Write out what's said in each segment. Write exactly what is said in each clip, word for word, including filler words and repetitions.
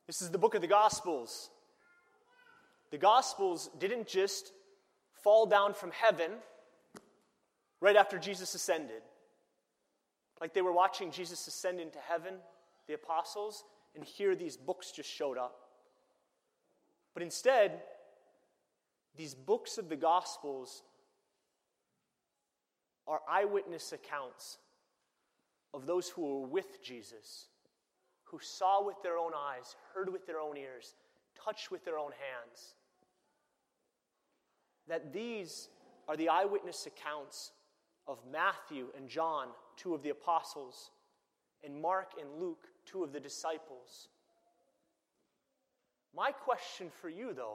This is the book of the Gospels. The Gospels didn't just fall down from heaven right after Jesus ascended. Like they were watching Jesus ascend into heaven, the apostles, and here these books just showed up. But instead, these books of the Gospels are eyewitness accounts of those who were with Jesus, who saw with their own eyes, heard with their own ears, touched with their own hands. That these are the eyewitness accounts of Matthew and John, two of the apostles, and Mark and Luke, two of the disciples. My question for you, though,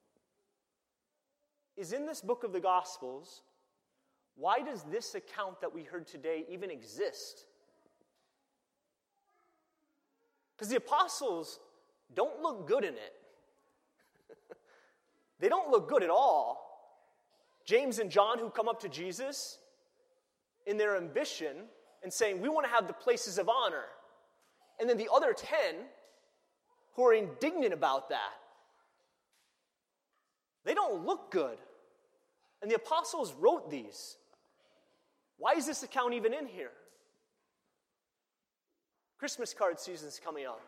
is in this book of the Gospels, why does this account that we heard today even exist? Because the apostles don't look good in it. They don't look good at all. James and John, who come up to Jesus in their ambition and saying, we want to have the places of honor. And then the other ten who are indignant about that. They don't look good. And the apostles wrote these. Why is this account even in here? Christmas card season's coming up.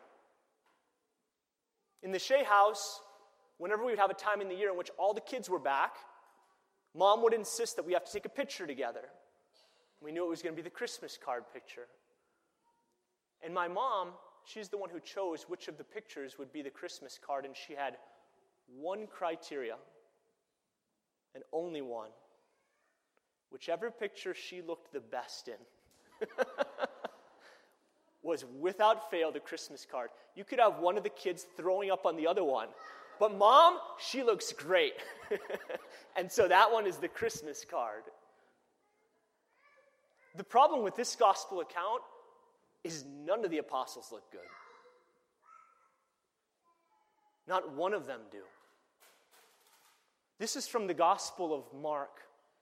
In the Shea house, whenever we would have a time in the year in which all the kids were back, Mom would insist that we have to take a picture together. We knew it was going to be the Christmas card picture. And my mom, she's the one who chose which of the pictures would be the Christmas card, and she had one criteria, and only one. Whichever picture she looked the best in was without fail the Christmas card. You could have one of the kids throwing up on the other one, but Mom, she looks great. And so that one is the Christmas card. The problem with this gospel account is none of the apostles look good. Not one of them do. This is from the Gospel of Mark,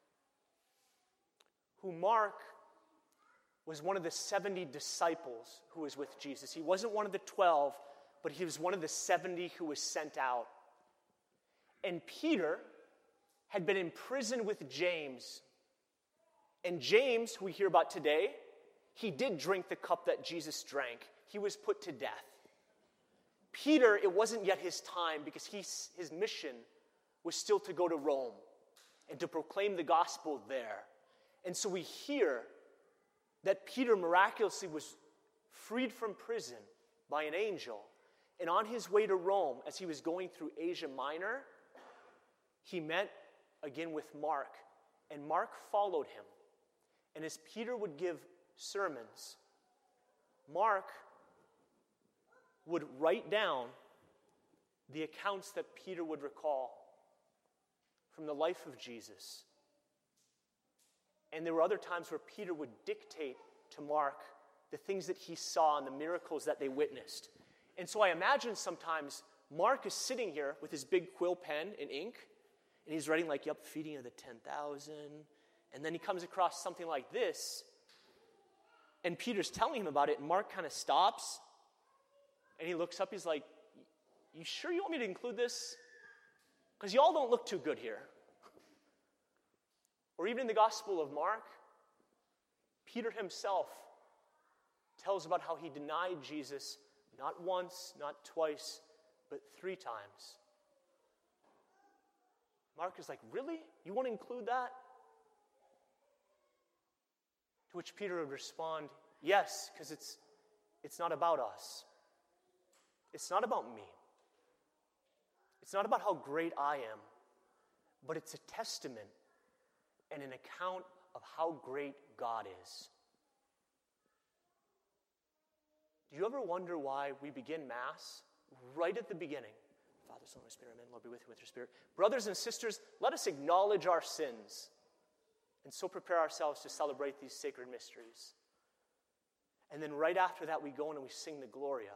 who Mark was one of the seventy disciples who was with Jesus. He wasn't one of the twelve, but he was one of the seventy who was sent out. And Peter had been in prison with James. And James, who we hear about today, he did drink the cup that Jesus drank. He was put to death. Peter, it wasn't yet his time because he, his mission was still to go to Rome and to proclaim the gospel there. And so we hear that Peter miraculously was freed from prison by an angel. And on his way to Rome, as he was going through Asia Minor, he met again with Mark. And Mark followed him. And as Peter would give sermons, Mark would write down the accounts that Peter would recall from the life of Jesus. And there were other times where Peter would dictate to Mark the things that he saw and the miracles that they witnessed. And so I imagine sometimes Mark is sitting here with his big quill pen and ink, and he's writing like, yep, feeding of the ten thousand. And then he comes across something like this, and Peter's telling him about it, and Mark kind of stops, and he looks up, he's like, you sure you want me to include this? Because y'all don't look too good here. Or even in the Gospel of Mark, Peter himself tells about how he denied Jesus not once, not twice, but three times. Mark is like, really? You want to include that? To which Peter would respond, yes, because it's, it's not about us. It's not about me. It's not about how great I am, but it's a testament and an account of how great God is. Do you ever wonder why we begin Mass right at the beginning? Father, Son, Holy Spirit, amen. Lord, be with you with your spirit. Brothers and sisters, let us acknowledge our sins and so prepare ourselves to celebrate these sacred mysteries. And then right after that, we go in and we sing the Gloria.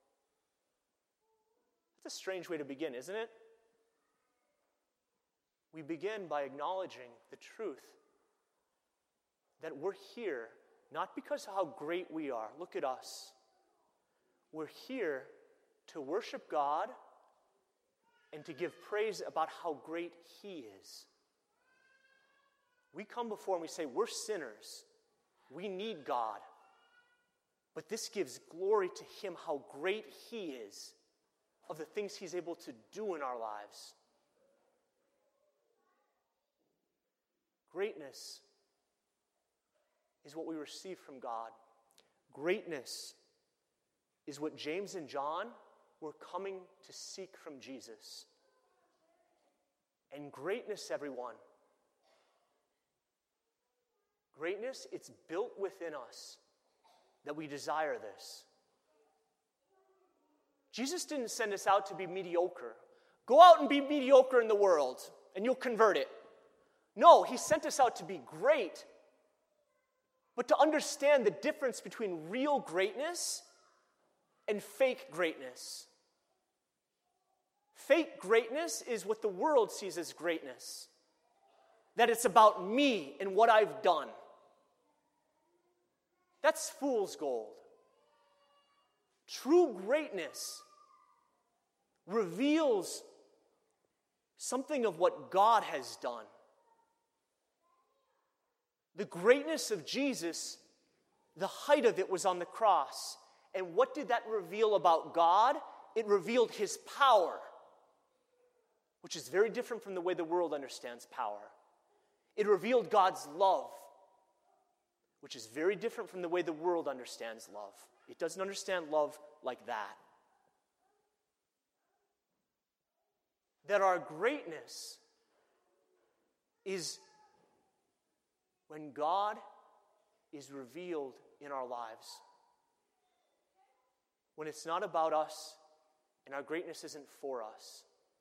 That's a strange way to begin, isn't it? We begin by acknowledging the truth that we're here not because of how great we are. Look at us. We're here to worship God and to give praise about how great He is. We come before and we say, we're sinners. We need God. But this gives glory to Him, how great He is, of the things He's able to do in our lives. Greatness is what we receive from God. Greatness is what James and John were coming to seek from Jesus. And greatness, everyone, greatness, it's built within us that we desire this. Jesus didn't send us out to be mediocre. Go out and be mediocre in the world, and you'll convert it. No, He sent us out to be great, but to understand the difference between real greatness and fake greatness. Fake greatness is what the world sees as greatness. That it's about me and what I've done. That's fool's gold. True greatness reveals something of what God has done. The greatness of Jesus, the height of it was on the cross. And what did that reveal about God? It revealed His power, which is very different from the way the world understands power. It revealed God's love, which is very different from the way the world understands love. It doesn't understand love like that. That our greatness is when God is revealed in our lives. When it's not about us and our greatness isn't for us.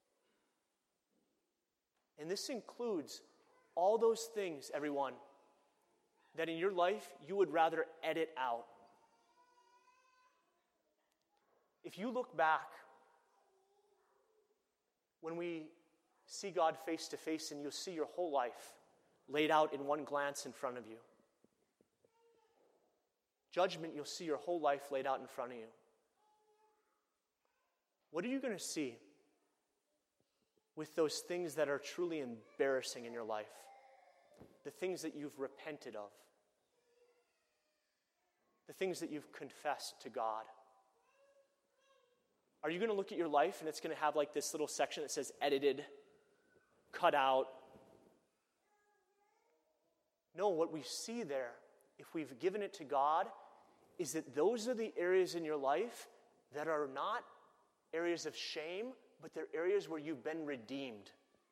And this includes all those things, everyone, that in your life you would rather edit out. If you look back, when we see God face to face, and you'll see your whole life laid out in one glance in front of you. Judgment, you'll see your whole life laid out in front of you. What are you going to see with those things that are truly embarrassing in your life? The things that you've repented of. The things that you've confessed to God. Are you going to look at your life and it's going to have like this little section that says edited, cut out? No, what we see there, if we've given it to God, is that those are the areas in your life that are not areas of shame, but they're areas where you've been redeemed.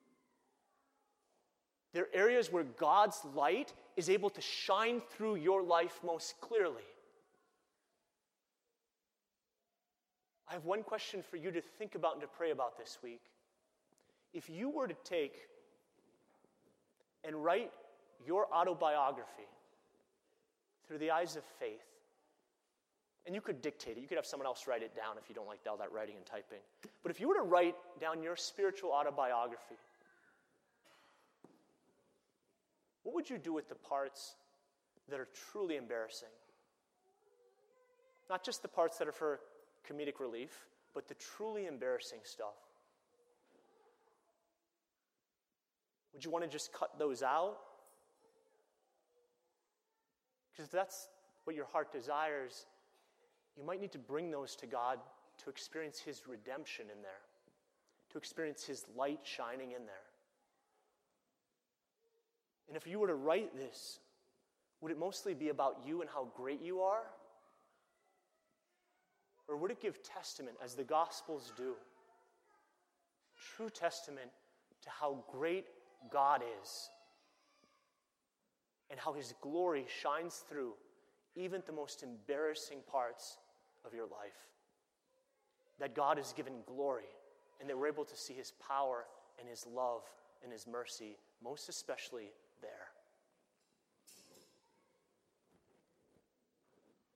They're areas where God's light is able to shine through your life most clearly. I have one question for you to think about and to pray about this week. If you were to take and write your autobiography through the eyes of faith, and you could dictate it, you could have someone else write it down if you don't like all that writing and typing. But if you were to write down your spiritual autobiography, what would you do with the parts that are truly embarrassing? Not just the parts that are for comedic relief, but the truly embarrassing stuff. Would you want to just cut those out? Because if that's what your heart desires, you might need to bring those to God to experience His redemption in there, to experience His light shining in there. And if you were to write this, would it mostly be about you and how great you are? Or would it give testament, as the Gospels do, true testament to how great God is and how His glory shines through even the most embarrassing parts of your life? That God is given glory and that we're able to see His power and His love and His mercy, most especially